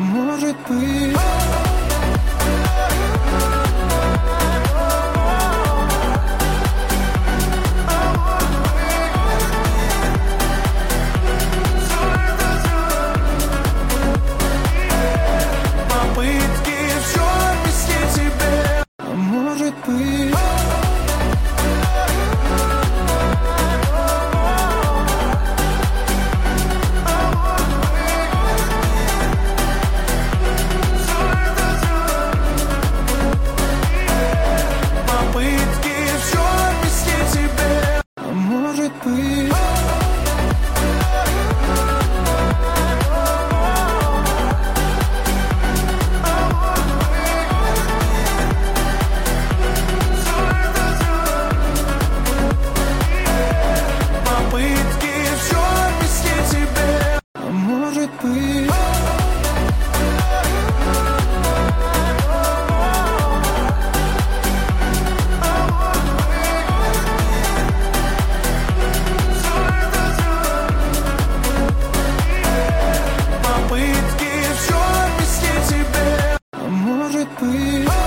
может быть. Попытки все объяснить тебе, может быть. Может быть. Попытки все объяснить тебе, может быть. Попытки все объяснить тебе, может быть.